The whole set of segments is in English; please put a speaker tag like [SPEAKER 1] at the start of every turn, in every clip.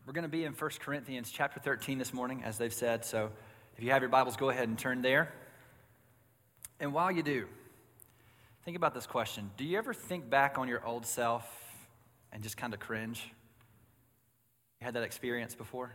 [SPEAKER 1] We're going to be in 1 Corinthians chapter 13 this morning, as they've said. So if you have your Bibles, go ahead and turn there. And while you do, think about this question. Do you ever think back on your old self and just kind of cringe? You had that experience before?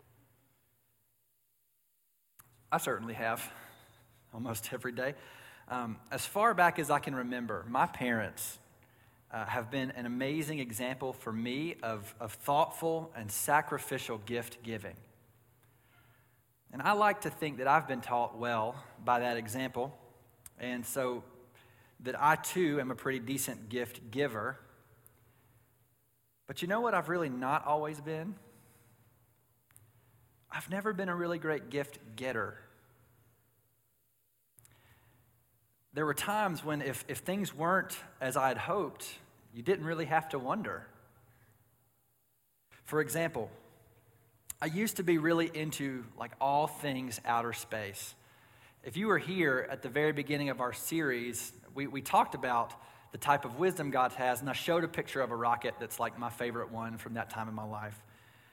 [SPEAKER 1] I certainly have, almost every day. As far back as I can remember, my parents have been an amazing example for me of thoughtful and sacrificial gift giving. And I like to think that I've been taught well by that example, and so that I too am a pretty decent gift giver. But you know what I've really not always been? I've never been a really great gift getter. There were times when if things weren't as I had hoped, you didn't really have to wonder. For example, I used to be really into all things outer space. If you were here at the very beginning of our series, we talked about the type of wisdom God has, and I showed a picture of a rocket that's my favorite one from that time in my life.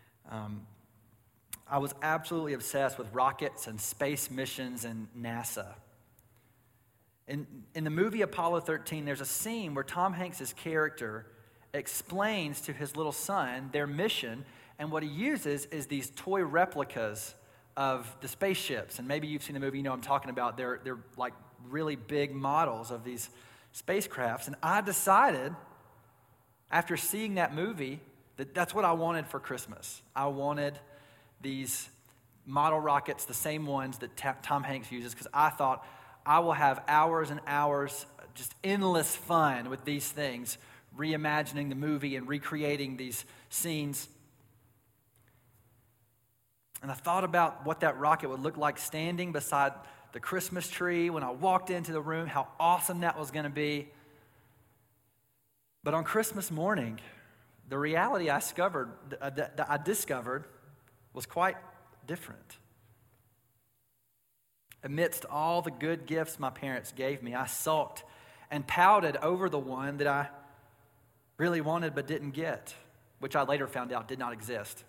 [SPEAKER 1] I was absolutely obsessed with rockets and space missions and NASA. In the movie Apollo 13, there's a scene where Tom Hanks' character explains to his little son their mission, and what he uses is these toy replicas of the spaceships. And maybe you've seen the movie, you know what I'm talking about. They're like really big models of these spacecrafts. And I decided, after seeing that movie, that that's what I wanted for Christmas. I wanted these model rockets, the same ones that Tom Hanks uses, because I thought, I will have hours and hours, just endless fun with these things, reimagining the movie and recreating these scenes. And I thought about what that rocket would look like standing beside the Christmas tree when I walked into the room, how awesome that was going to be. But on Christmas morning, the reality I discovered was quite different. Amidst all the good gifts my parents gave me, I sulked and pouted over the one that I really wanted but didn't get, which I later found out did not exist.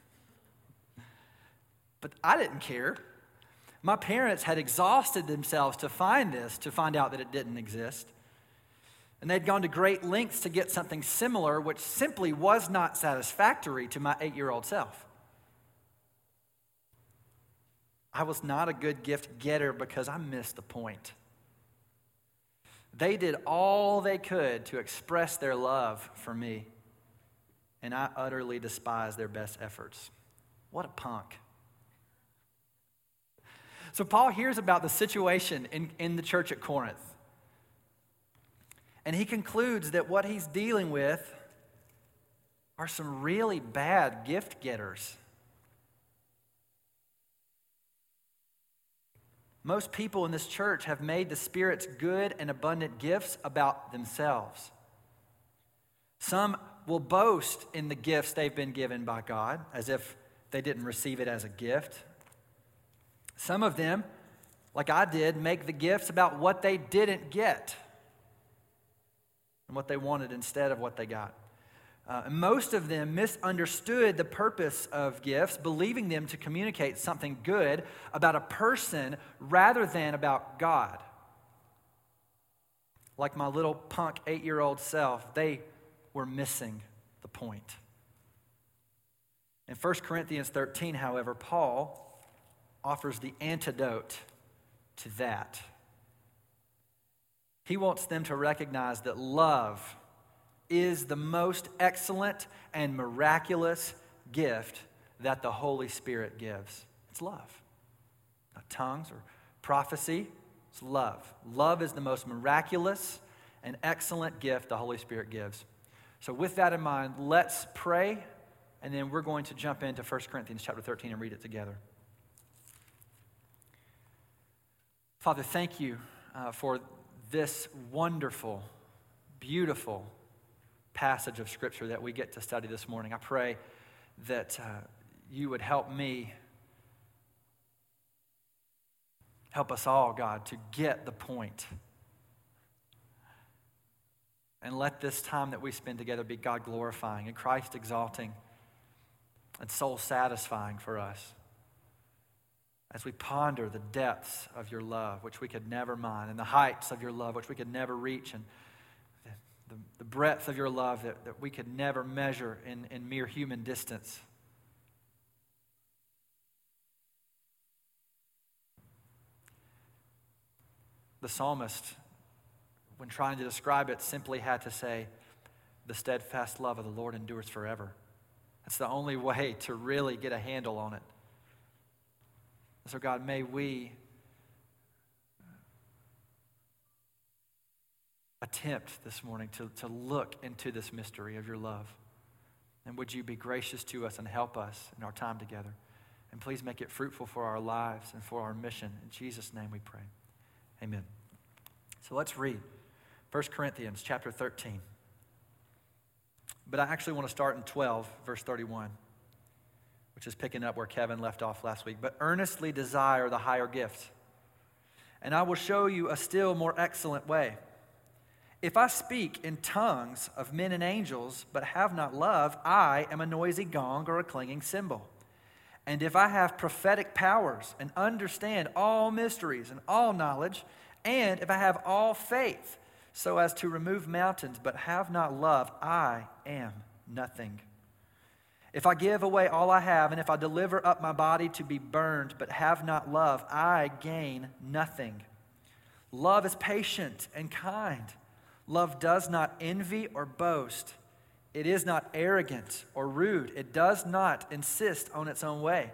[SPEAKER 1] But I didn't care. My parents had exhausted themselves to find out that it didn't exist. And they'd gone to great lengths to get something similar, which simply was not satisfactory to my 8-year-old self. I was not a good gift getter because I missed the point. They did all they could to express their love for me, and I utterly despised their best efforts. What a punk. So Paul hears about the situation in the church at Corinth, and he concludes that what he's dealing with are some really bad gift getters. Most people in this church have made the Spirit's good and abundant gifts about themselves. Some will boast in the gifts they've been given by God, as if they didn't receive it as a gift. Some of them, like I did, make the gifts about what they didn't get and what they wanted instead of what they got. Most of them misunderstood the purpose of gifts, believing them to communicate something good about a person rather than about God. Like my little punk 8-year-old self, they were missing the point. In 1 Corinthians 13, however, Paul offers the antidote to that. He wants them to recognize that love is the most excellent and miraculous gift that the Holy Spirit gives. It's love. Not tongues or prophecy. It's love. Love is the most miraculous and excellent gift the Holy Spirit gives. So with that in mind, let's pray, and then we're going to jump into 1 Corinthians chapter 13 and read it together. Father, thank you for this wonderful, beautiful passage of Scripture that we get to study this morning. I pray that you would help me, help us all, God, to get the point. And let this time that we spend together be God glorifying and Christ exalting. and soul satisfying for us as we ponder the depths of your love, which we could never mind, and the heights of your love, which we could never reach, and the breadth of your love that we could never measure in mere human distance. The psalmist, when trying to describe it, simply had to say, the steadfast love of the Lord endures forever. That's the only way to really get a handle on it. So God, may we attempt this morning to look into this mystery of your love. And would you be gracious to us and help us in our time together? And please make it fruitful for our lives and for our mission. In Jesus' name we pray. Amen. So let's read 1 Corinthians chapter 13. But I actually want to start in 12, verse 31, which is picking up where Kevin left off last week. But earnestly desire the higher gift, and I will show you a still more excellent way. If I speak in tongues of men and angels, but have not love, I am a noisy gong or a clanging cymbal. And if I have prophetic powers and understand all mysteries and all knowledge, and if I have all faith so as to remove mountains, but have not love, I am nothing. If I give away all I have, and if I deliver up my body to be burned, but have not love, I gain nothing. Love is patient and kind. Love does not envy or boast. It is not arrogant or rude. It does not insist on its own way.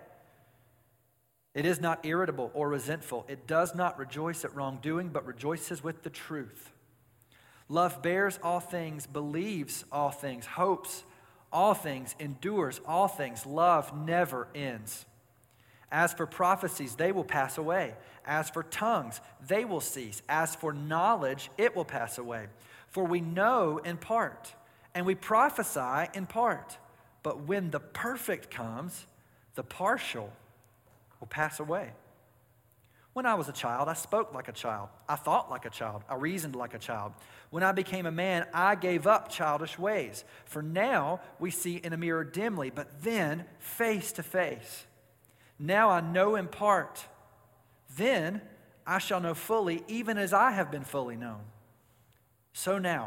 [SPEAKER 1] It is not irritable or resentful. It does not rejoice at wrongdoing, but rejoices with the truth. Love bears all things, believes all things, hopes all things, endures all things. Love never ends. As for prophecies, they will pass away. As for tongues, they will cease. As for knowledge, it will pass away. For we know in part, and we prophesy in part. But when the perfect comes, the partial will pass away. When I was a child, I spoke like a child. I thought like a child. I reasoned like a child. When I became a man, I gave up childish ways. For now we see in a mirror dimly, but then face to face. Now I know in part. Then I shall know fully, even as I have been fully known. So now,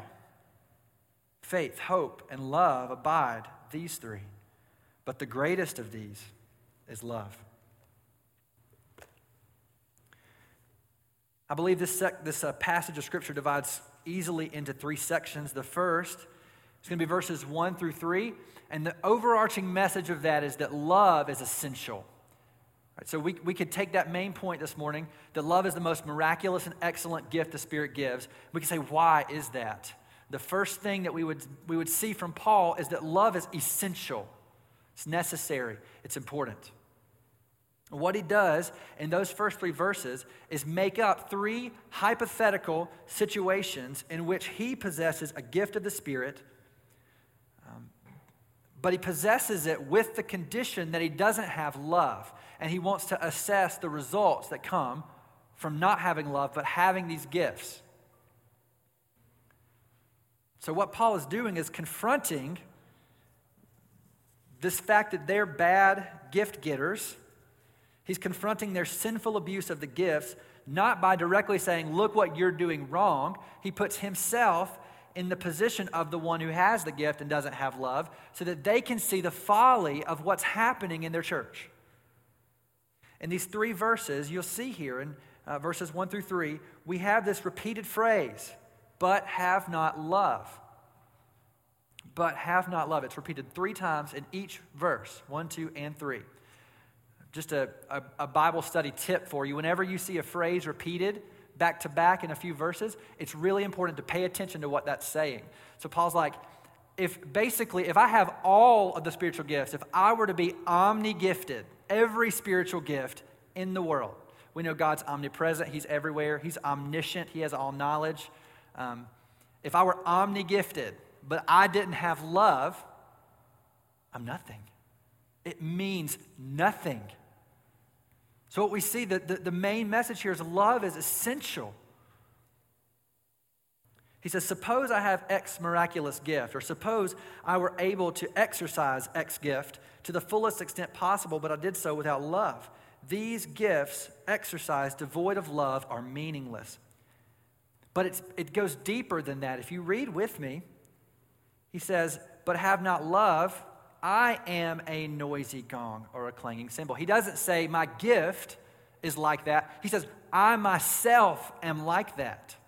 [SPEAKER 1] faith, hope, and love abide, these three. But the greatest of these is love. I believe this passage of Scripture divides easily into three sections. The first is going to be verses 1 through 3, and the overarching message of that is that love is essential. Right, so we could take that main point this morning, that love is the most miraculous and excellent gift the Spirit gives. We can say, why is that? The first thing that we would see from Paul is that love is essential. It's necessary. It's important. What he does in those first three verses is make up three hypothetical situations in which he possesses a gift of the Spirit, but he possesses it with the condition that he doesn't have love. And he wants to assess the results that come from not having love, but having these gifts. So what Paul is doing is confronting this fact that they're bad gift getters. He's confronting their sinful abuse of the gifts, not by directly saying, look what you're doing wrong. He puts himself in the position of the one who has the gift and doesn't have love, so that they can see the folly of what's happening in their church. In these three verses, you'll see here in verses 1 through 3, we have this repeated phrase, but have not love. But have not love. It's repeated 3 times in each verse, 1, 2, and 3. Just a Bible study tip for you. Whenever you see a phrase repeated back to back in a few verses, it's really important to pay attention to what that's saying. So Paul's like, if I have all of the spiritual gifts, if I were to be omni-gifted, every spiritual gift in the world, we know God's omnipresent, He's everywhere, He's omniscient, He has all knowledge. If I were omni-gifted, but I didn't have love, I'm nothing. It means nothing. So what we see, the main message here is love is essential. He says, suppose I have X miraculous gift, or suppose I were able to exercise X gift to the fullest extent possible, but I did so without love. These gifts exercised devoid of love are meaningless. But it goes deeper than that. If you read with me, he says, but have not love, I am a noisy gong or a clanging cymbal. He doesn't say my gift is like that. He says, I myself am like that.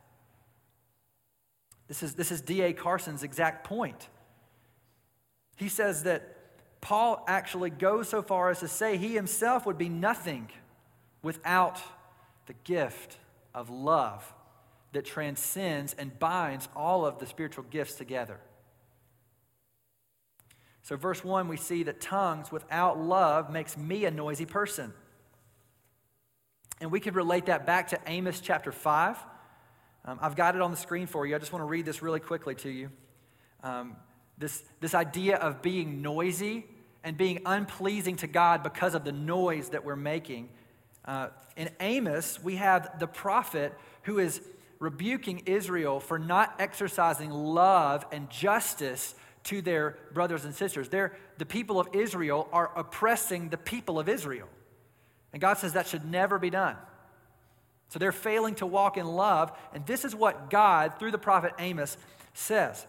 [SPEAKER 1] This is D.A. Carson's exact point. He says that Paul actually goes so far as to say he himself would be nothing without the gift of love that transcends and binds all of the spiritual gifts together. So verse 1, we see that tongues without love makes me a noisy person. And we could relate that back to Amos chapter 5. I've got it on the screen for you. I just want to read this really quickly to you. This idea of being noisy and being unpleasing to God because of the noise that we're making. In Amos, we have the prophet who is rebuking Israel for not exercising love and justice to their brothers and sisters. The people of Israel are oppressing the people of Israel. And God says that should never be done. So they're failing to walk in love. And this is what God, through the prophet Amos, says.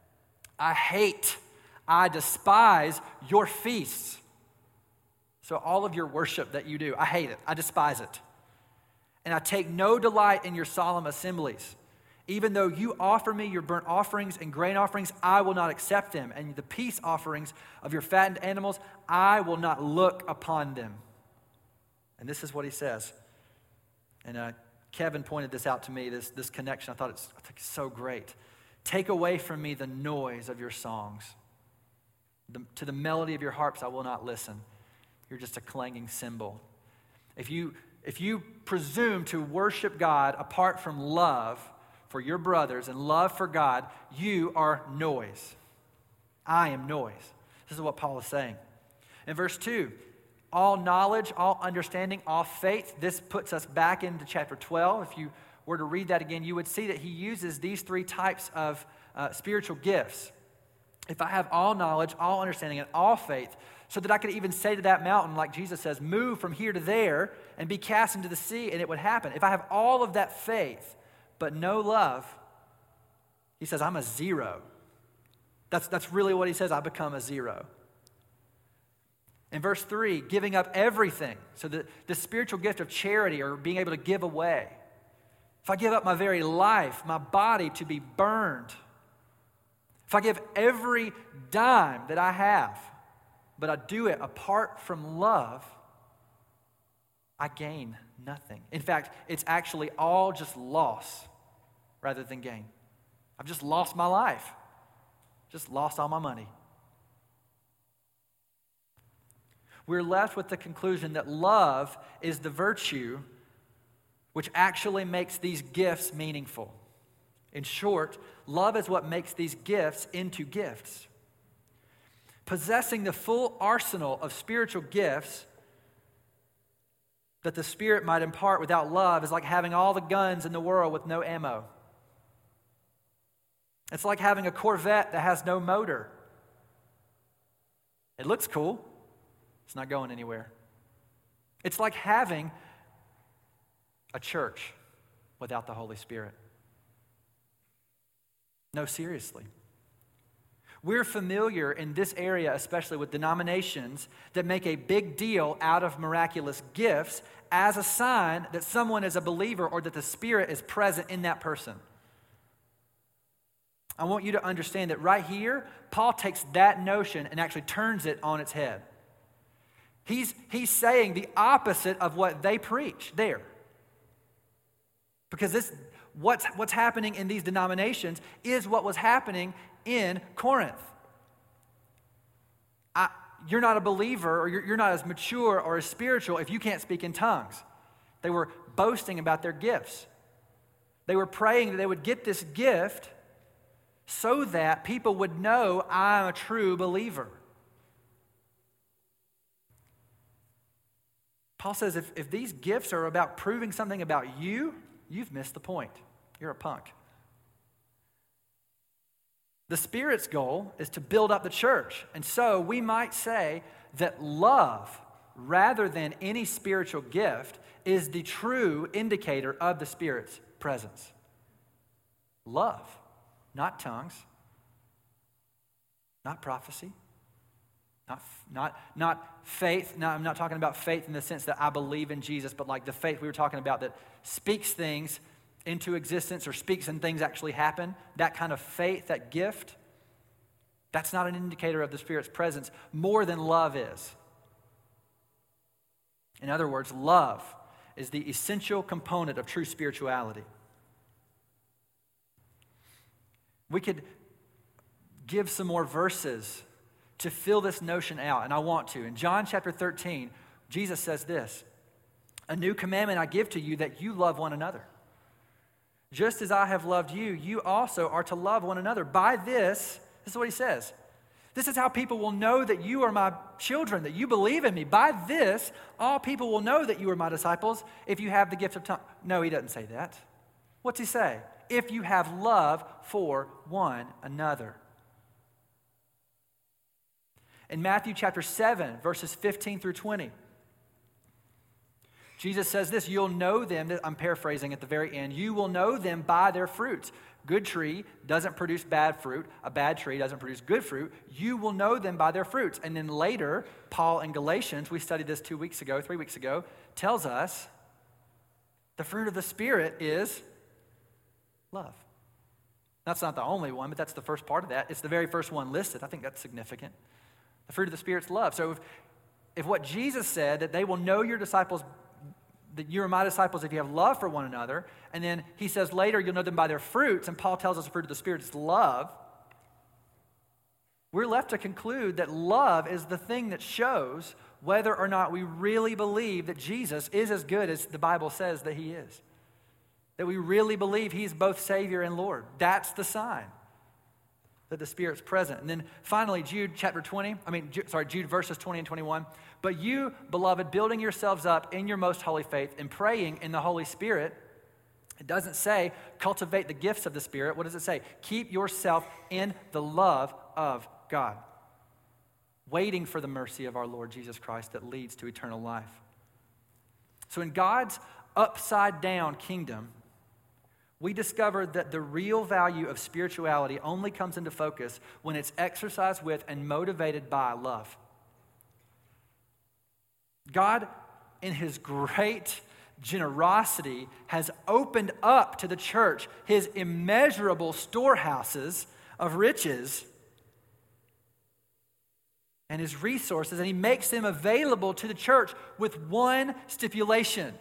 [SPEAKER 1] I despise your feasts. So all of your worship that you do, I hate it. I despise it. And I take no delight in your solemn assemblies. Even though you offer me your burnt offerings and grain offerings, I will not accept them. And the peace offerings of your fattened animals, I will not look upon them. And this is what he says. And Kevin pointed this out to me, this connection. I think it's so great. Take away from me the noise of your songs. To the melody of your harps I will not listen. You're just a clanging cymbal. If you presume to worship God apart from love for your brothers and love for God, you are noise. I am noise. This is what Paul is saying. In verse 2, all knowledge, all understanding, all faith. This puts us back into chapter 12. If you were to read that again, you would see that he uses these three types of spiritual gifts. If I have all knowledge, all understanding, and all faith, so that I could even say to that mountain, like Jesus says, move from here to there and be cast into the sea, and it would happen. If I have all of that faith, but no love, he says, I'm a zero. That's really what he says, I become a zero. In verse 3, giving up everything. So the spiritual gift of charity or being able to give away. If I give up my very life, my body to be burned. If I give every dime that I have, but I do it apart from love, I gain nothing. In fact, it's actually all just loss rather than gain. I've just lost my life. Just lost all my money. We're left with the conclusion that love is the virtue which actually makes these gifts meaningful. In short, love is what makes these gifts into gifts. Possessing the full arsenal of spiritual gifts that the Spirit might impart without love is like having all the guns in the world with no ammo. It's like having a Corvette that has no motor. It looks cool. It's not going anywhere. It's like having a church without the Holy Spirit. No, seriously. We're familiar in this area, especially with denominations that make a big deal out of miraculous gifts as a sign that someone is a believer or that the Spirit is present in that person. I want you to understand that right here, Paul takes that notion and actually turns it on its head. He's saying the opposite of what they preach there. Because what's happening in these denominations is what was happening in Corinth. You're not a believer, or you're not as mature or as spiritual if you can't speak in tongues. They were boasting about their gifts. They were praying that they would get this gift so that people would know I'm a true believer. Paul says if these gifts are about proving something about you, you've missed the point. You're a punk. The Spirit's goal is to build up the church. And so we might say that love, rather than any spiritual gift, is the true indicator of the Spirit's presence. Love, not tongues, not prophecy, not faith. No, I'm not talking about faith in the sense that I believe in Jesus, but like the faith we were talking about that speaks things into existence or speaks and things actually happen. That kind of faith, that gift, that's not an indicator of the Spirit's presence more than love is. In other words, love is the essential component of true spirituality. We could give some more verses to fill this notion out, and I want to. In John chapter 13, Jesus says this, "A new commandment I give to you, that you love one another. Just as I have loved you, you also are to love one another. By this is what he says, this is how people will know that you are my children, that you believe in me. By this, all people will know that you are my disciples if you have the gift of tongues." No, he doesn't say that. What's he say? If you have love for one another. In Matthew chapter 7, verses 15 through 20, Jesus says this, "You'll know them," I'm paraphrasing at the very end, "you will know them by their fruits. Good tree doesn't produce bad fruit. A bad tree doesn't produce good fruit. You will know them by their fruits." And then later, Paul in Galatians, we studied this 3 weeks ago, tells us the fruit of the Spirit is love. That's not the only one, but that's the first part of that. It's the very first one listed. I think that's significant. The fruit of the Spirit's love. So if what Jesus said, that they will know your disciples, that you are my disciples if you have love for one another, and then he says later you'll know them by their fruits, and Paul tells us the fruit of the Spirit is love, we're left to conclude that love is the thing that shows whether or not we really believe that Jesus is as good as the Bible says that he is. That we really believe he's both Savior and Lord. That's the sign that the Spirit's present. And then finally, Jude verses 20 and 21. "But you, beloved, building yourselves up in your most holy faith and praying in the Holy Spirit," it doesn't say cultivate the gifts of the Spirit. What does it say? "Keep yourself in the love of God, waiting for the mercy of our Lord Jesus Christ that leads to eternal life." So in God's upside down kingdom, we discovered that the real value of spirituality only comes into focus when it's exercised with and motivated by love. God, in his great generosity, has opened up to the church his immeasurable storehouses of riches and his resources, and he makes them available to the church with one stipulation: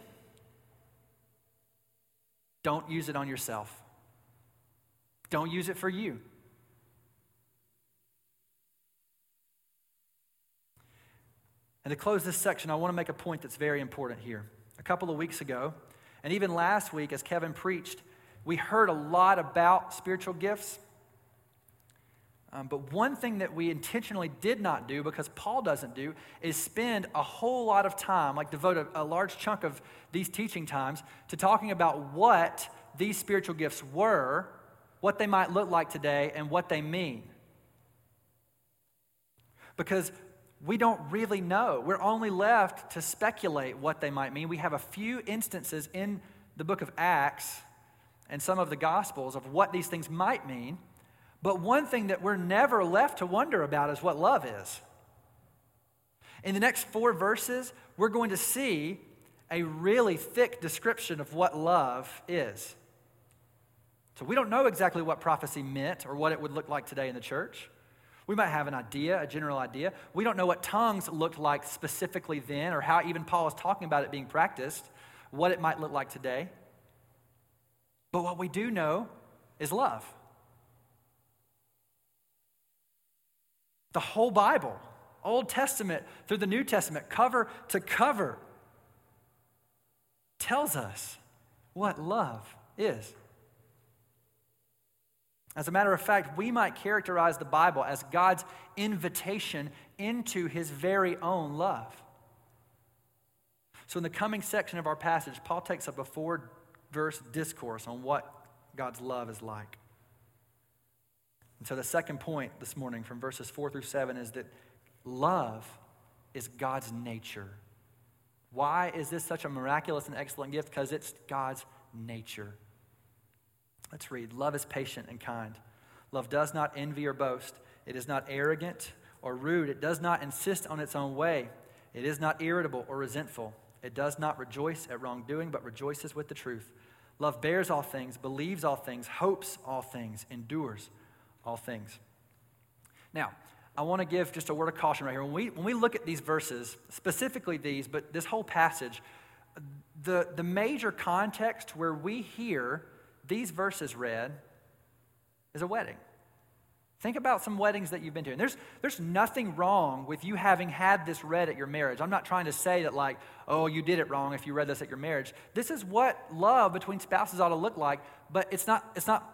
[SPEAKER 1] don't use it on yourself. Don't use it for you. And to close this section, I want to make a point that's very important here. A couple of weeks ago, and even last week as Kevin preached, we heard a lot about spiritual gifts. But one thing that we intentionally did not do, because Paul doesn't do, is spend a whole lot of time, like devote a large chunk of these teaching times to talking about what these spiritual gifts were, what they might look like today, and what they mean. Because we don't really know. We're only left to speculate what they might mean. We have a few instances in the book of Acts and some of the Gospels of what these things might mean. But one thing that we're never left to wonder about is what love is. In the next 4 verses, we're going to see a really thick description of what love is. So we don't know exactly what prophecy meant or what it would look like today in the church. We might have an idea, a general idea. We don't know what tongues looked like specifically then, or how even Paul is talking about it being practiced, what it might look like today. But what we do know is love. The whole Bible, Old Testament through the New Testament, cover to cover, tells us what love is. As a matter of fact, we might characterize the Bible as God's invitation into his very own love. So in the coming section of our passage, Paul takes up a 4-verse discourse on what God's love is like. And so the second point this morning from verses 4 through 7 is that love is God's nature. Why is this such a miraculous and excellent gift? Because it's God's nature. Let's read. Love is patient and kind. Love does not envy or boast. It is not arrogant or rude. It does not insist on its own way. It is not irritable or resentful. It does not rejoice at wrongdoing, but rejoices with the truth. Love bears all things, believes all things, hopes all things, endures all things. Now, I want to give just a word of caution right here. When we look at these verses, specifically these, but this whole passage, the major context where we hear these verses read is a wedding. Think about some weddings that you've been to. And there's nothing wrong with you having had this read at your marriage. I'm not trying to say that like, oh, you did it wrong if you read this at your marriage. This is what love between spouses ought to look like, but it's not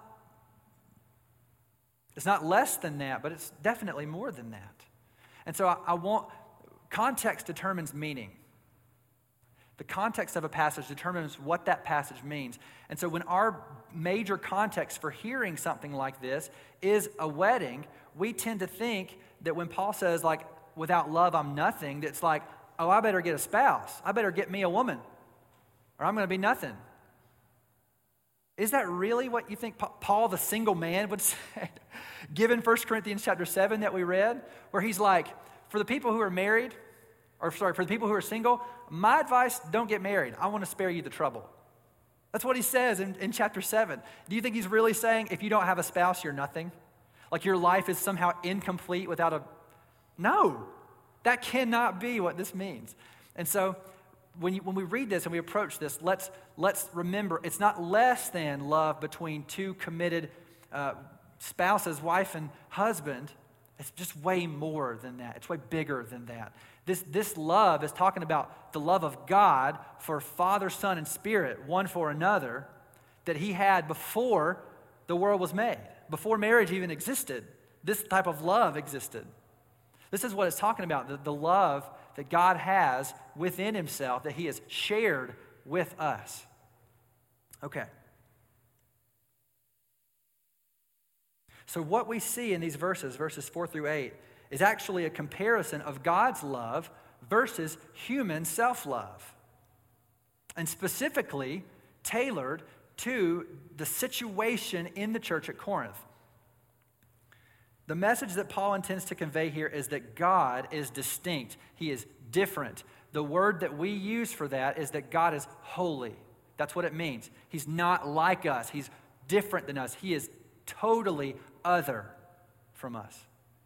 [SPEAKER 1] less than that, but it's definitely more than that. And so I want, context determines meaning. The context of a passage determines what that passage means. And so when our major context for hearing something like this is a wedding, we tend to think that when Paul says, like, without love I'm nothing, that's like, oh, I better get a spouse. I better get me a woman, or I'm going to be nothing. Is that really what you think Paul, the single man, would say? Given 1 Corinthians chapter 7 that we read, where he's like, for the people who are married, for the people who are single, my advice, don't get married. I want to spare you the trouble. That's what he says in chapter 7. Do you think he's really saying if you don't have a spouse, you're nothing? Like your life is somehow incomplete without a... No, that cannot be what this means. And so when we read this and we approach this, let's remember it's not less than love between two committed spouses, wife and husband. It's just way more than that. It's way bigger than that. This love is talking about the love of God for Father, Son, and Spirit, one for another, that he had before the world was made, before marriage even existed. This type of love existed. This is what it's talking about, the love that God has within himself, that he has shared with us. Okay. So what we see in these verses 4 through 8, is actually a comparison of God's love versus human self-love. And specifically tailored to the situation in the church at Corinth. The message that Paul intends to convey here is that God is distinct. He is different. The word that we use for that is that God is holy. That's what it means. He's not like us. He's different than us. He is totally other from us.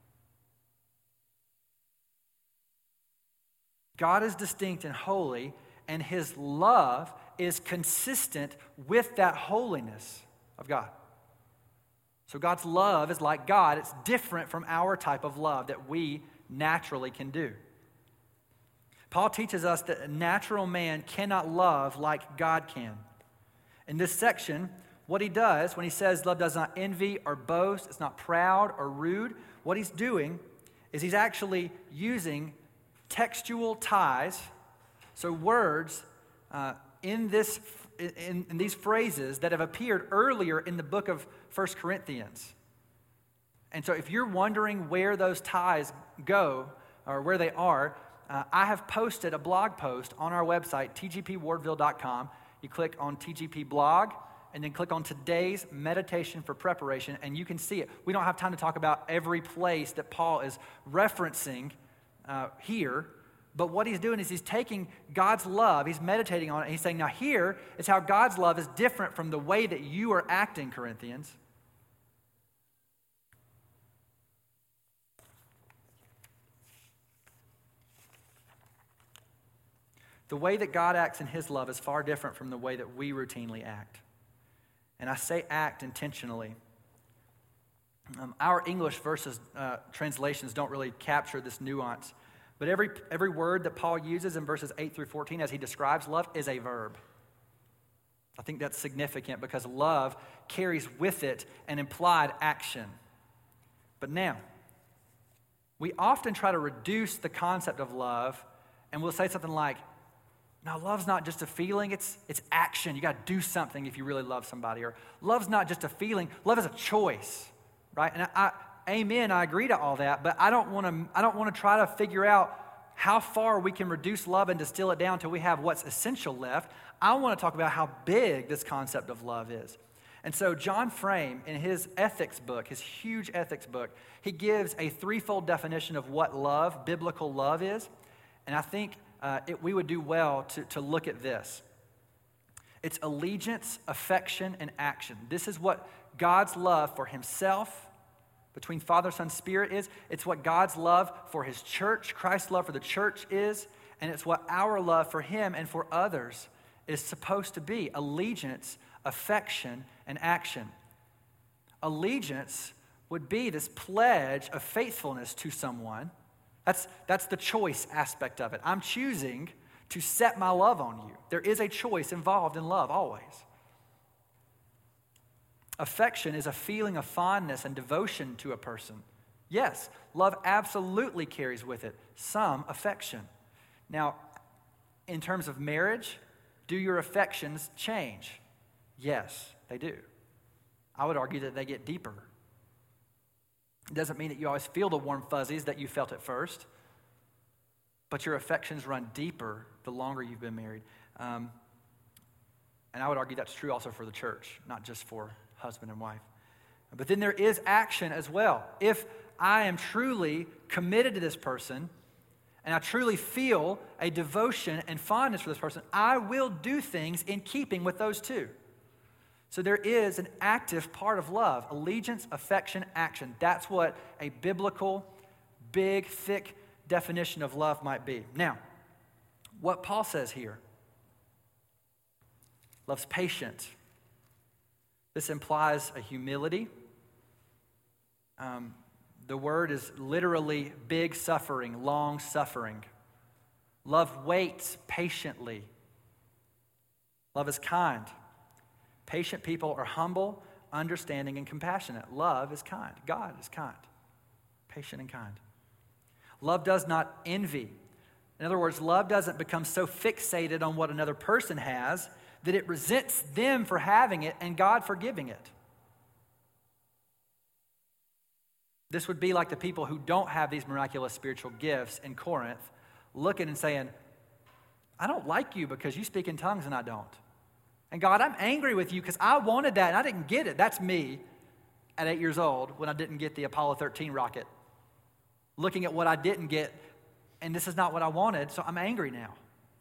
[SPEAKER 1] God is distinct and holy, and his love is consistent with that holiness of God. So God's love is like God. It's different from our type of love that we naturally can do. Paul teaches us that a natural man cannot love like God can. In this section, what he does when he says love does not envy or boast, it's not proud or rude, what he's doing is he's actually using textual ties, so words in these phrases that have appeared earlier in the book of 1 Corinthians. And so if you're wondering where those ties go or where they are, I have posted a blog post on our website, tgpwardville.com. You click on TGP blog, and then click on today's meditation for preparation, and you can see it. We don't have time to talk about every place that Paul is referencing here, but what he's doing is he's taking God's love, he's meditating on it, and he's saying, now here is how God's love is different from the way that you are acting, Corinthians. The way that God acts in his love is far different from the way that we routinely act. And I say act intentionally. Our English verses translations don't really capture this nuance. But every word that Paul uses in verses 8 through 14 as he describes love is a verb. I think that's significant because love carries with it an implied action. But now, we often try to reduce the concept of love, and we'll say something like, no, love's not just a feeling, it's action. You got to do something if you really love somebody. Or love's not just a feeling, love is a choice. right? And amen, I agree to all that, but I don't want to try to figure out how far we can reduce love and distill it down until we have what's essential left. I want to talk about how big this concept of love is. And so John Frame, in his ethics book, his huge ethics book, he gives a threefold definition of what love, biblical love is. And I think we would do well to look at this. It's allegiance, affection, and action. This is what God's love for himself, between Father, Son, Spirit is. It's what God's love for his church, Christ's love for the church is. And it's what our love for him and for others is supposed to be. Allegiance, affection, and action. Allegiance would be this pledge of faithfulness to someone. That's the choice aspect of it. I'm choosing to set my love on you. There is a choice involved in love, always. Affection is a feeling of fondness and devotion to a person. Yes, love absolutely carries with it some affection. Now, in terms of marriage, do your affections change? Yes, they do. I would argue that they get deeper. It doesn't mean that you always feel the warm fuzzies that you felt at first, but your affections run deeper the longer you've been married. And I would argue that's true also for the church, not just for husband and wife. But then there is action as well. If I am truly committed to this person, and I truly feel a devotion and fondness for this person, I will do things in keeping with those two. So there is an active part of love: allegiance, affection, action. That's what a biblical, big, thick definition of love might be. Now, what Paul says here: love's patient. This implies a humility. The word is literally big suffering, long suffering. Love waits patiently. Love is kind. Patient people are humble, understanding, and compassionate. Love is kind. God is kind, patient and kind. Love does not envy. In other words, love doesn't become so fixated on what another person has that it resents them for having it and God for giving it. This would be like the people who don't have these miraculous spiritual gifts in Corinth looking and saying, I don't like you because you speak in tongues and I don't. And God, I'm angry with you because I wanted that and I didn't get it. That's me at 8 years old when I didn't get the Apollo 13 rocket. Looking at what I didn't get, and this is not what I wanted, so I'm angry now.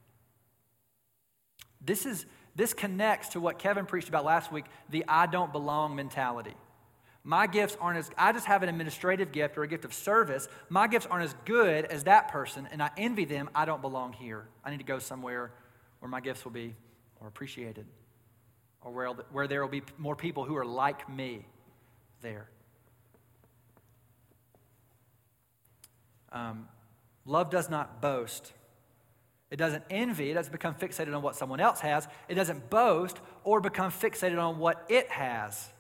[SPEAKER 1] This connects to what Kevin preached about last week, the I don't belong mentality. My gifts aren't I just have an administrative gift or a gift of service. My gifts aren't as good as that person, and I envy them. I don't belong here. I need to go somewhere where my gifts will be more appreciated, or where there will be more people who are like me there. Love does not boast. It doesn't envy. It doesn't become fixated on what someone else has. It doesn't boast or become fixated on what it has,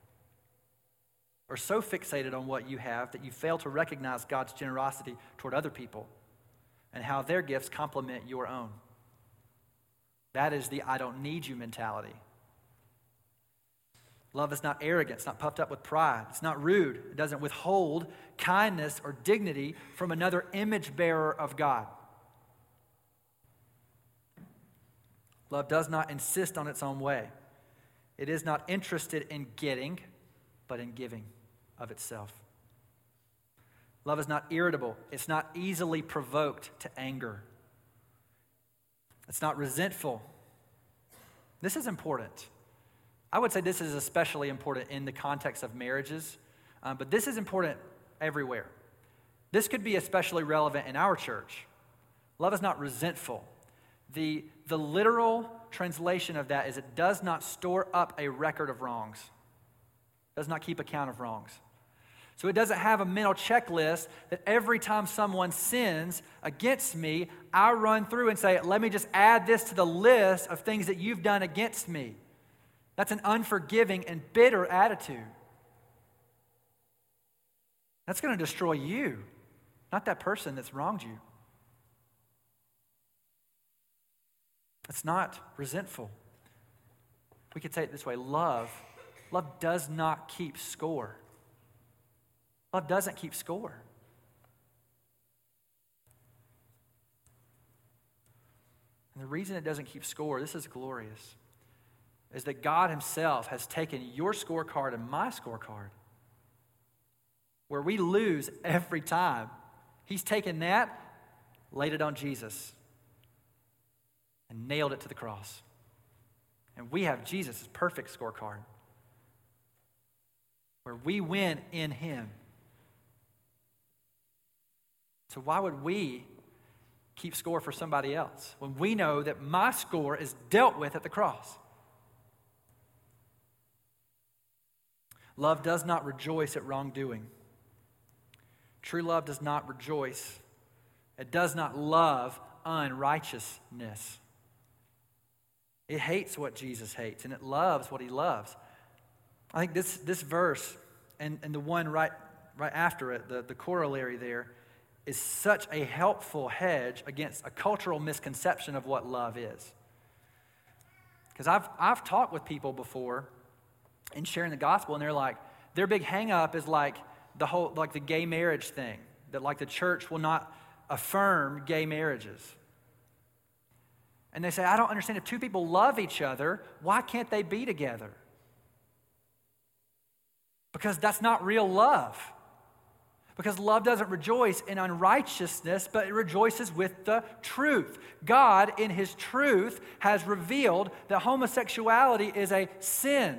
[SPEAKER 1] or so fixated on what you have that you fail to recognize God's generosity toward other people and how their gifts complement your own. That is the I don't need you mentality. Love is not arrogant. It's not puffed up with pride. It's not rude. It doesn't withhold kindness or dignity from another image bearer of God. Love does not insist on its own way. It is not interested in getting, but in giving of itself. Love is not irritable. It's not easily provoked to anger. It's not resentful. This is important. I would say this is especially important in the context of marriages, but this is important everywhere. This could be especially relevant in our church. Love is not resentful. The literal translation of that is it does not store up a record of wrongs. Does not keep account of wrongs. So it doesn't have a mental checklist that every time someone sins against me, I run through and say, let me just add this to the list of things that you've done against me. That's an unforgiving and bitter attitude. That's going to destroy you, not that person that's wronged you. It's not resentful. We could say it this way: love does not keep score. Love doesn't keep score. And the reason it doesn't keep score, this is glorious, is that God himself has taken your scorecard and my scorecard, where we lose every time. He's taken that, laid it on Jesus, and nailed it to the cross. And we have Jesus' perfect scorecard, where we win in him. So why would we keep score for somebody else when we know that my score is dealt with at the cross? Love does not rejoice at wrongdoing. True love does not rejoice. It does not love unrighteousness. It hates what Jesus hates, and it loves what he loves. I think this verse and the one right after it, the corollary there, is such a helpful hedge against a cultural misconception of what love is. Because I've talked with people before in sharing the gospel, and they're like, their big hang up is like the gay marriage thing, that like the church will not affirm gay marriages. And they say, I don't understand, if two people love each other, why can't they be together? Because that's not real love. Because love doesn't rejoice in unrighteousness, but it rejoices with the truth. God, in his truth, has revealed that homosexuality is a sin.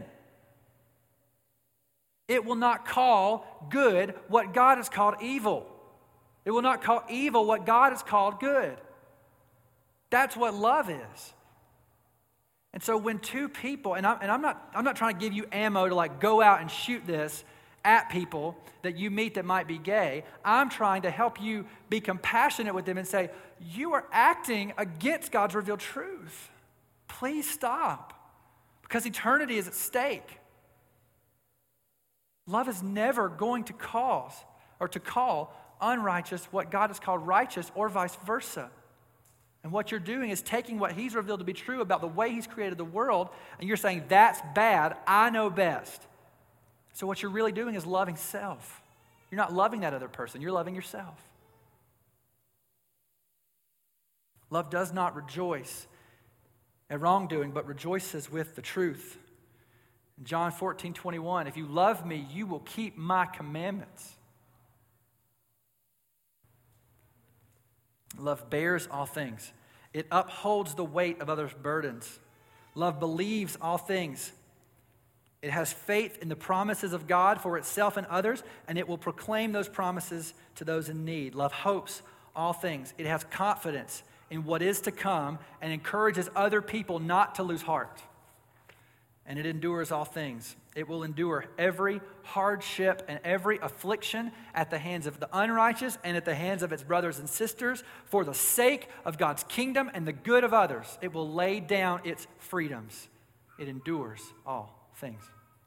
[SPEAKER 1] It will not call good what God has called evil. It will not call evil what God has called good. That's what love is. And so when two people, and I'm not trying to give you ammo to like go out and shoot this at people that you meet that might be gay. I'm trying to help you be compassionate with them and say, you are acting against God's revealed truth. Please stop, because eternity is at stake. Love is never going to cause or to call unrighteous what God has called righteous, or vice versa. And what you're doing is taking what he's revealed to be true about the way he's created the world, and you're saying, that's bad, I know best. So what you're really doing is loving self. You're not loving that other person, you're loving yourself. Love does not rejoice at wrongdoing, but rejoices with the truth. In John 14:21, if you love me, you will keep my commandments. Love bears all things. It upholds the weight of others' burdens. Love believes all things. It has faith in the promises of God for itself and others, and it will proclaim those promises to those in need. Love hopes all things. It has confidence in what is to come and encourages other people not to lose heart. And it endures all things. It will endure every hardship and every affliction at the hands of the unrighteous and at the hands of its brothers and sisters for the sake of God's kingdom and the good of others. It will lay down its freedoms. It endures all things.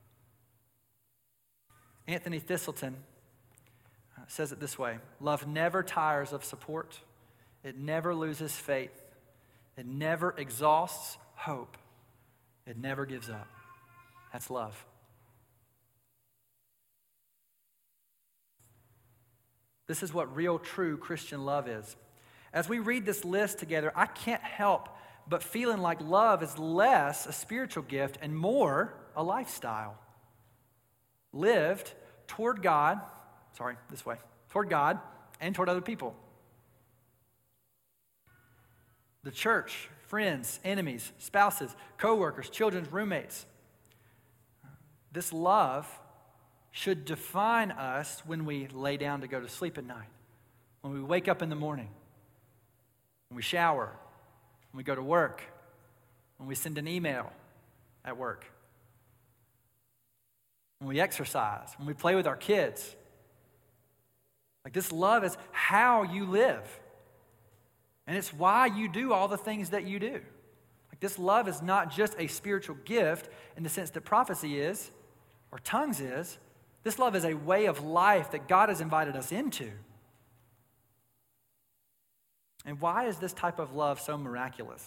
[SPEAKER 1] Anthony Thistleton says it this way: love never tires of support. It never loses faith. It never exhausts hope. It never gives up. That's love. This is what real, true Christian love is. As we read this list together, I can't help but feeling like love is less a spiritual gift and more a lifestyle. Lived toward God, toward God and toward other people. The church, friends, enemies, spouses, co-workers, children, roommates. This love should define us when we lay down to go to sleep at night, when we wake up in the morning, when we shower, when we go to work, when we send an email at work, when we exercise, when we play with our kids. Like, this love is how you live. And it's why you do all the things that you do. Like, this love is not just a spiritual gift in the sense that prophecy is, or tongues is. This love is a way of life that God has invited us into. And why is this type of love so miraculous?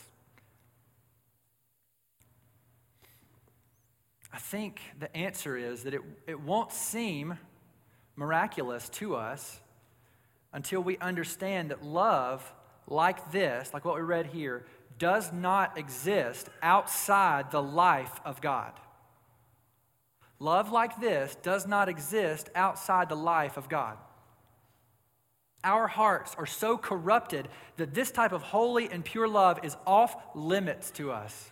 [SPEAKER 1] I think the answer is that it won't seem miraculous to us until we understand that love like this, like what we read here, does not exist outside the life of God. Love like this does not exist outside the life of God. Our hearts are so corrupted that this type of holy and pure love is off limits to us.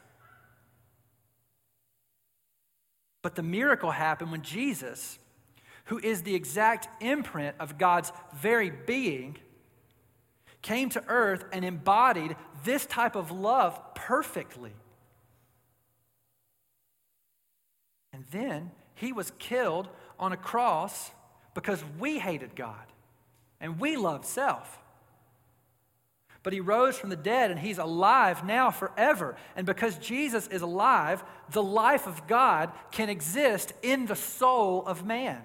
[SPEAKER 1] But the miracle happened when Jesus, who is the exact imprint of God's very being, came to earth and embodied this type of love perfectly. And then he was killed on a cross because we hated God and we loved self. But he rose from the dead and he's alive now forever. And because Jesus is alive, the life of God can exist in the soul of man.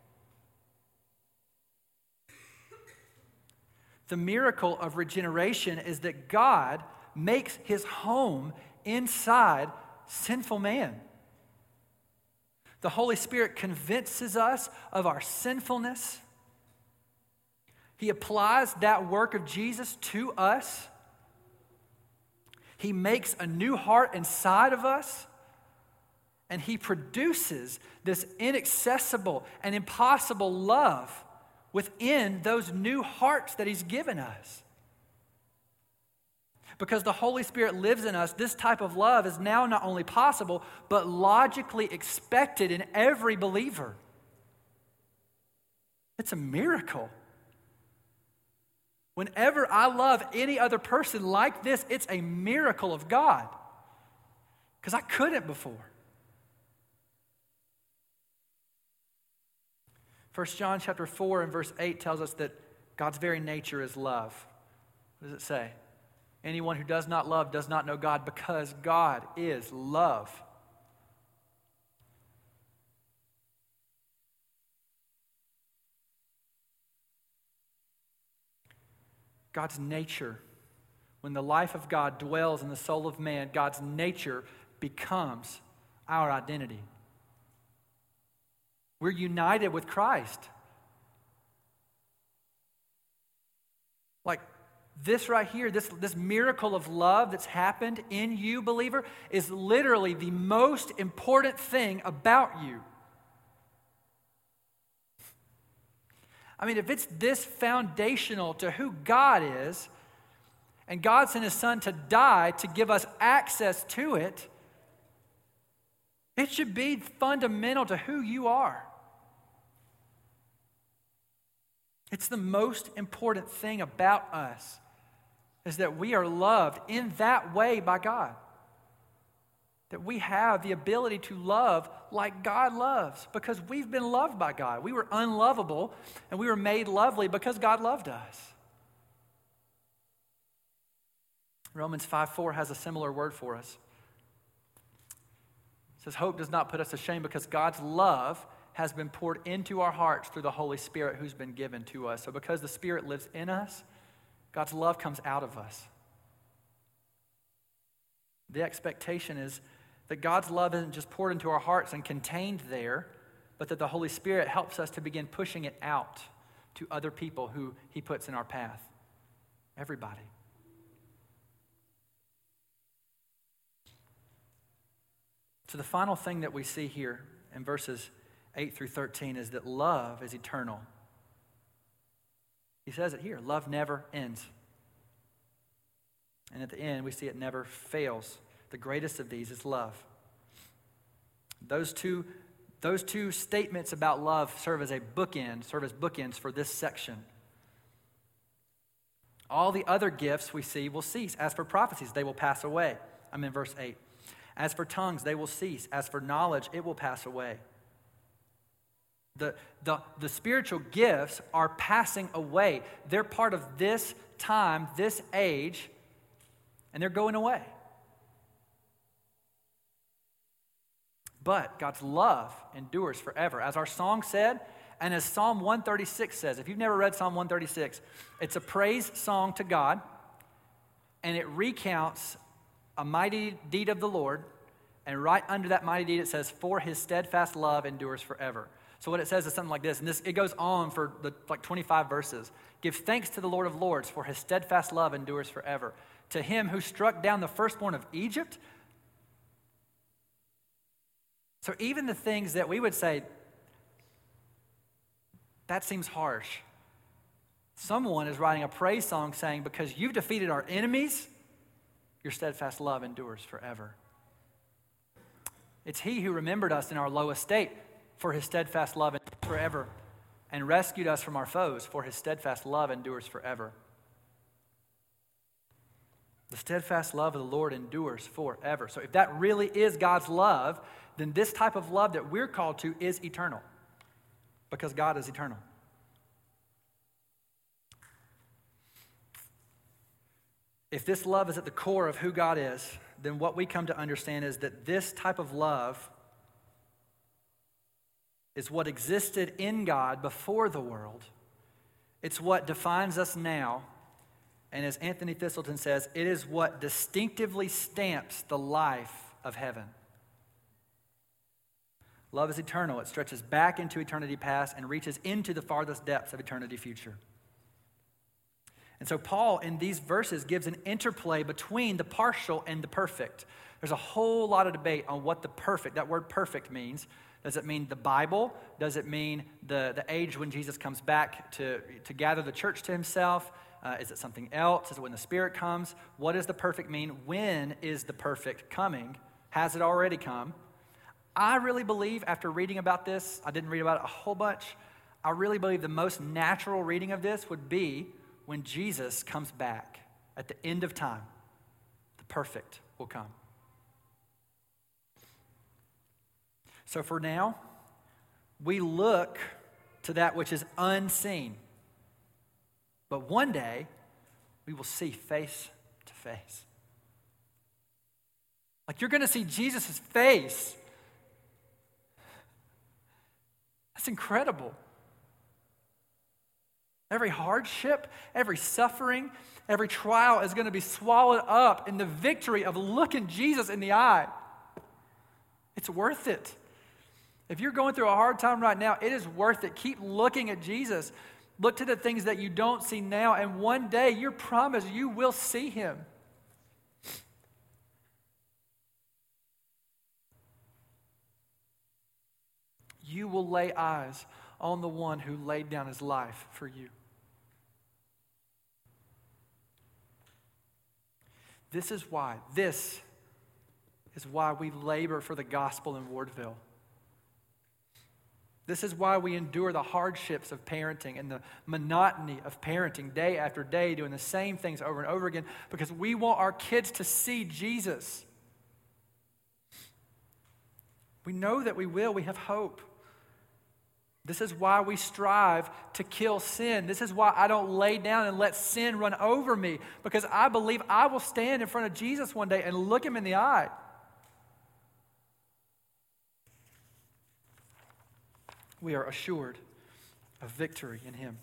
[SPEAKER 1] The miracle of regeneration is that God makes his home inside sinful man. The Holy Spirit convinces us of our sinfulness. He applies that work of Jesus to us. He makes a new heart inside of us. And he produces this inaccessible and impossible love within those new hearts that he's given us. Because the Holy Spirit lives in us, this type of love is now not only possible, but logically expected in every believer. It's a miracle. Whenever I love any other person like this, it's a miracle of God. Because I couldn't before. 1 John chapter 4 and verse 8 tells us that God's very nature is love. What does it say? Anyone who does not love does not know God, because God is love. God's nature, when the life of God dwells in the soul of man, God's nature becomes our identity. We're united with Christ. Like this right here, this miracle of love that's happened in you, believer, is literally the most important thing about you. I mean, if it's this foundational to who God is, and God sent his son to die to give us access to it, it should be fundamental to who you are. It's the most important thing about us, is that we are loved in that way by God. That we have the ability to love like God loves, because we've been loved by God. We were unlovable, and we were made lovely because God loved us. Romans 5:4 has a similar word for us. It says, hope does not put us to shame, because God's love has been poured into our hearts through the Holy Spirit who's been given to us. So because the Spirit lives in us, God's love comes out of us. The expectation is that God's love isn't just poured into our hearts and contained there, but that the Holy Spirit helps us to begin pushing it out to other people who he puts in our path. Everybody. So the final thing that we see here in verses 8 through 13 is that love is eternal. He says it here, love never ends. And at the end, we see it never fails. The greatest of these is love. Those two statements about love serve as bookends for this section. All the other gifts we see will cease. As for prophecies, they will pass away. I'm in verse 8. As for tongues, they will cease. As for knowledge, it will pass away. The spiritual gifts are passing away. They're part of this time, this age, and they're going away. But God's love endures forever. As our song said, and as Psalm 136 says, if you've never read Psalm 136, it's a praise song to God, and it recounts a mighty deed of the Lord, and right under that mighty deed it says, for his steadfast love endures forever. So what it says is something like this, and it goes on for 25 verses. Give thanks to the Lord of Lords, for his steadfast love endures forever. To him who struck down the firstborn of Egypt. So even the things that we would say, that seems harsh. Someone is writing a praise song saying, because you've defeated our enemies, your steadfast love endures forever. It's he who remembered us in our low estate, for his steadfast love endures forever, and rescued us from our foes, for his steadfast love endures forever. The steadfast love of the Lord endures forever. So if that really is God's love, then this type of love that we're called to is eternal, because God is eternal. If this love is at the core of who God is, then what we come to understand is that this type of love is what existed in God before the world. It's what defines us now. And as Anthony Thistleton says, it is what distinctively stamps the life of heaven. Love is eternal. It stretches back into eternity past and reaches into the farthest depths of eternity future. And so Paul, in these verses, gives an interplay between the partial and the perfect. There's a whole lot of debate on what the perfect, that word perfect means. Does it mean the Bible? Does it mean the age when Jesus comes back to gather the church to himself? Is it something else? Is it when the Spirit comes? What does the perfect mean? When is the perfect coming? Has it already come? I really believe, after reading about this, I didn't read about it a whole bunch, I really believe the most natural reading of this would be when Jesus comes back at the end of time. The perfect will come. So for now, we look to that which is unseen. But one day, we will see face to face. Like you're going to see Jesus' face. That's incredible. Every hardship, every suffering, every trial is going to be swallowed up in the victory of looking Jesus in the eye. It's worth it. If you're going through a hard time right now, it is worth it. Keep looking at Jesus. Look to the things that you don't see now, and one day, you're promised you will see him. You will lay eyes on the one who laid down his life for you. This is why we labor for the gospel in Wardville. This is why we endure the hardships of parenting and the monotony of parenting day after day, doing the same things over and over again, because we want our kids to see Jesus. We know that we will. We have hope. This is why we strive to kill sin. This is why I don't lay down and let sin run over me, because I believe I will stand in front of Jesus one day and look him in the eye. We are assured of victory in him.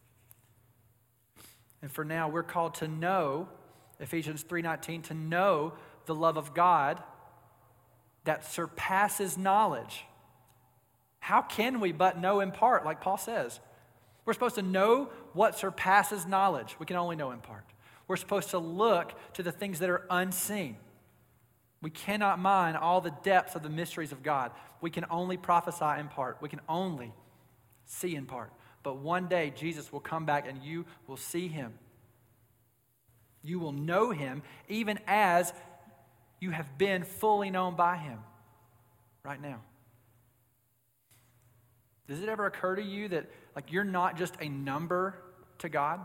[SPEAKER 1] And for now, we're called to know, Ephesians 3:19, to know the love of God that surpasses knowledge. How can we but know in part, like Paul says? We're supposed to know what surpasses knowledge. We can only know in part. We're supposed to look to the things that are unseen. We cannot mine all the depths of the mysteries of God. We can only prophesy in part. We can only see in part. But one day, Jesus will come back and you will see him. You will know him even as you have been fully known by him right now. Does it ever occur to you that you're not just a number to God?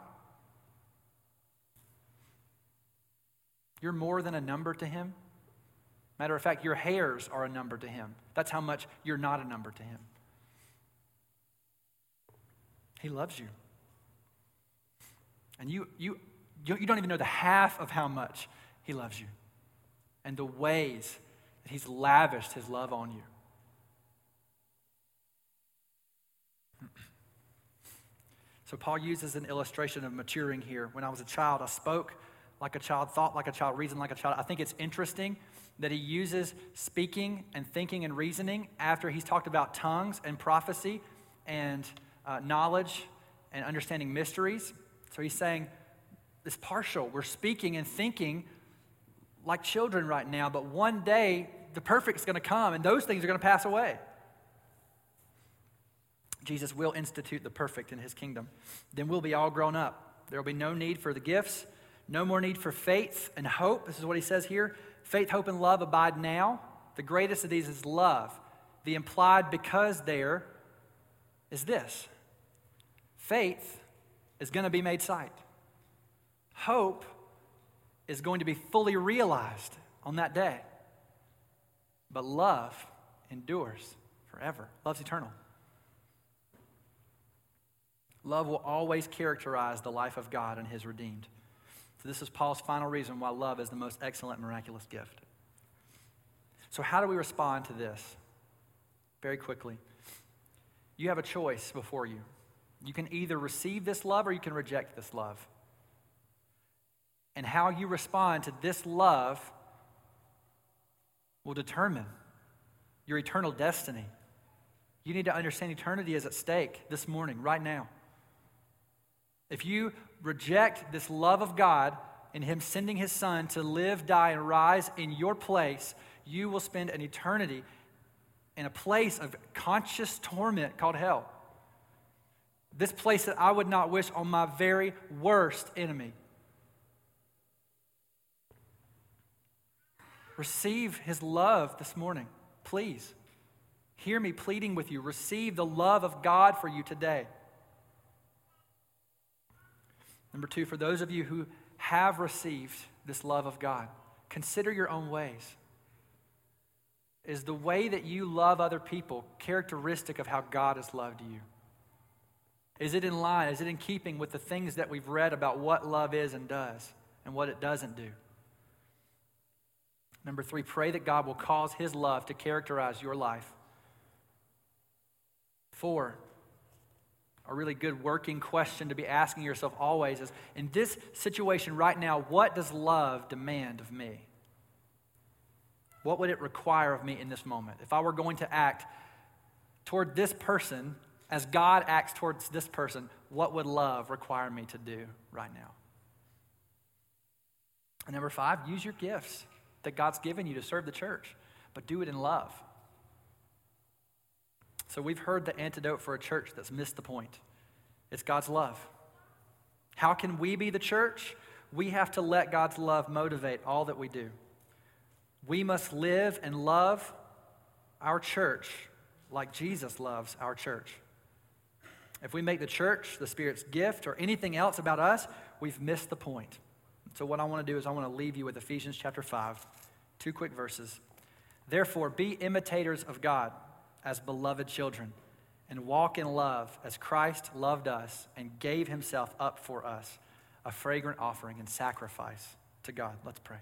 [SPEAKER 1] You're more than a number to him. Matter of fact, your hairs are a number to him. That's how much you're not a number to him. He loves you. And you don't even know the half of how much he loves you and the ways that he's lavished his love on you. So Paul uses an illustration of maturing here. When I was a child, I spoke like a child, thought like a child, reasoned like a child. I think it's interesting that he uses speaking and thinking and reasoning after he's talked about tongues and prophecy and knowledge and understanding mysteries. So he's saying it's partial. We're speaking and thinking like children right now, but one day the perfect is going to come and those things are going to pass away. Jesus will institute the perfect in his kingdom. Then we'll be all grown up. There will be no need for the gifts, no more need for faith and hope. This is what he says here. Faith, hope, and love abide now. The greatest of these is love. The implied because there is this. Faith is going to be made sight. Hope is going to be fully realized on that day. But love endures forever. Love's eternal. Love will always characterize the life of God and his redeemed. So this is Paul's final reason why love is the most excellent, miraculous gift. So how do we respond to this? Very quickly. You have a choice before you. You can either receive this love or you can reject this love. And how you respond to this love will determine your eternal destiny. You need to understand eternity is at stake this morning, right now. If you reject this love of God and him sending his son to live, die, and rise in your place, you will spend an eternity in a place of conscious torment called hell. This place that I would not wish on my very worst enemy. Receive his love this morning, please. Hear me pleading with you. Receive the love of God for you today. Number two, for those of you who have received this love of God, consider your own ways. Is the way that you love other people characteristic of how God has loved you? Is it in line? Is it in keeping with the things that we've read about what love is and does and what it doesn't do? Number three, pray that God will cause his love to characterize your life. 4, a really good working question to be asking yourself always is, in this situation right now, what does love demand of me? What would it require of me in this moment? If I were going to act toward this person as God acts towards this person, what would love require me to do right now? And number 5, use your gifts that God's given you to serve the church, but do it in love. So we've heard the antidote for a church that's missed the point. It's God's love. How can we be the church? We have to let God's love motivate all that we do. We must live and love our church like Jesus loves our church. If we make the church the Spirit's gift or anything else about us, we've missed the point. So what I want to do is I want to leave you with Ephesians chapter 5, 2 quick verses. Therefore, be imitators of God as beloved children, and walk in love as Christ loved us and gave himself up for us, a fragrant offering and sacrifice to God. Let's pray.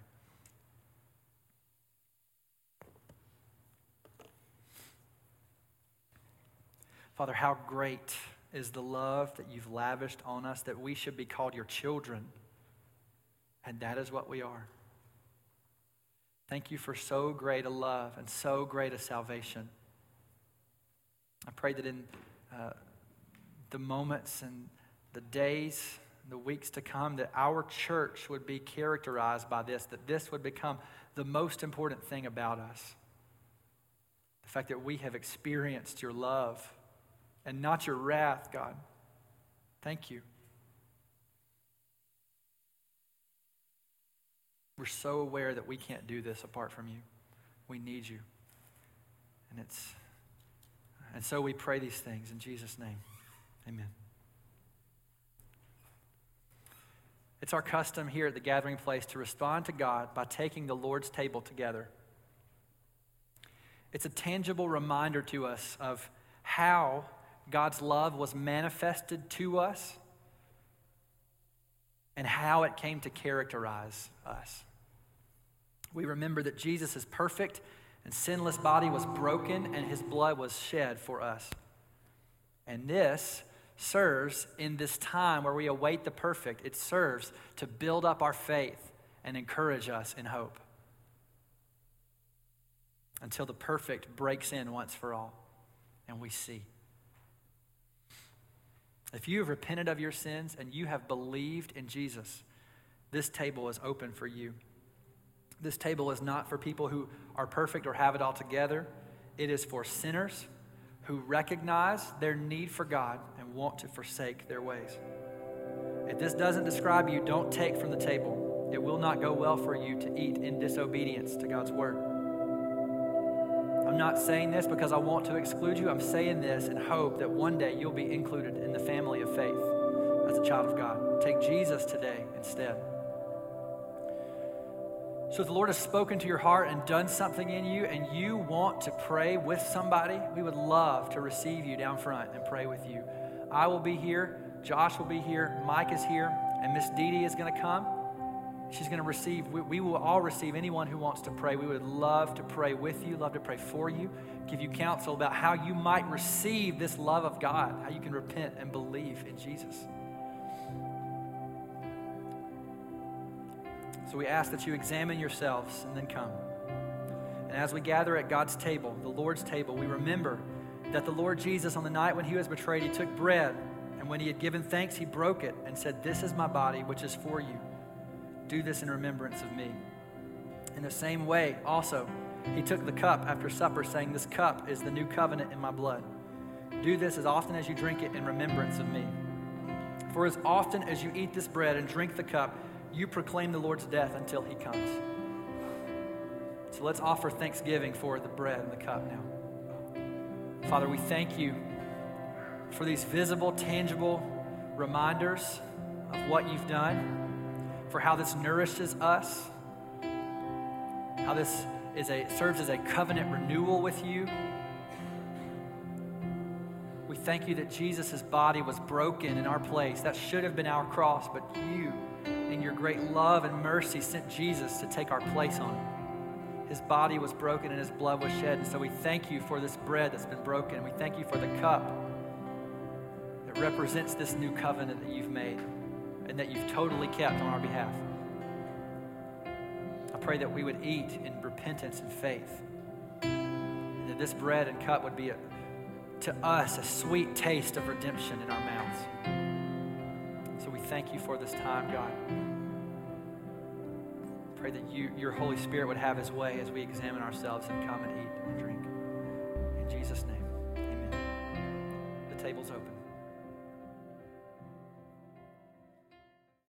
[SPEAKER 1] Father, how great is the love that you've lavished on us, that we should be called your children. And that is what we are. Thank you for so great a love and so great a salvation. I pray that in the moments and the days, the weeks to come, that our church would be characterized by this, that this would become the most important thing about us. The fact that we have experienced your love and not your wrath, God. Thank you. We're so aware that we can't do this apart from you. We need you. And so we pray these things in Jesus' name. Amen. It's our custom here at the Gathering Place to respond to God by taking the Lord's table together. It's a tangible reminder to us of how God's love was manifested to us and how it came to characterize us. We remember that Jesus' perfect and sinless body was broken and his blood was shed for us. And this serves in this time where we await the perfect, it serves to build up our faith and encourage us in hope until the perfect breaks in once for all and we see. If you have repented of your sins and you have believed in Jesus, this table is open for you. This table is not for people who are perfect or have it all together. It is for sinners who recognize their need for God and want to forsake their ways. If this doesn't describe you, don't take from the table. It will not go well for you to eat in disobedience to God's word. I'm not saying this because I want to exclude you. I'm saying this in hope that one day you'll be included in the family of faith as a child of God. Take Jesus today instead. So if the Lord has spoken to your heart and done something in you and you want to pray with somebody, we would love to receive you down front and pray with you. I will be here, Josh will be here, Mike is here, and Miss Dee Dee is going to come. She's going to receive, we will all receive anyone who wants to pray. We would love to pray with you, love to pray for you, give you counsel about how you might receive this love of God, how you can repent and believe in Jesus. So we ask that you examine yourselves and then come. And as we gather at God's table, the Lord's table, we remember that the Lord Jesus, on the night when he was betrayed, he took bread, and when he had given thanks, he broke it and said, "This is my body, which is for you. Do this in remembrance of me." In the same way, also, he took the cup after supper, saying, "This cup is the new covenant in my blood. Do this as often as you drink it in remembrance of me. For as often as you eat this bread and drink the cup, you proclaim the Lord's death until he comes." So let's offer thanksgiving for the bread and the cup now. Father, we thank you for these visible, tangible reminders of what you've done, for how this nourishes us, how this serves as a covenant renewal with you. We thank you that Jesus' body was broken in our place. That should have been our cross, but you, in your great love and mercy, sent Jesus to take our place on it. His body was broken and his blood was shed. And so we thank you for this bread that's been broken. We thank you for the cup that represents this new covenant that you've made and that you've totally kept on our behalf. I pray that we would eat in repentance and faith, and that this bread and cup would be to us a sweet taste of redemption in our mouths. So we thank you for this time, God. Pray that your Holy Spirit would have his way as we examine ourselves and come and eat and drink. In Jesus' name, amen. The table's open.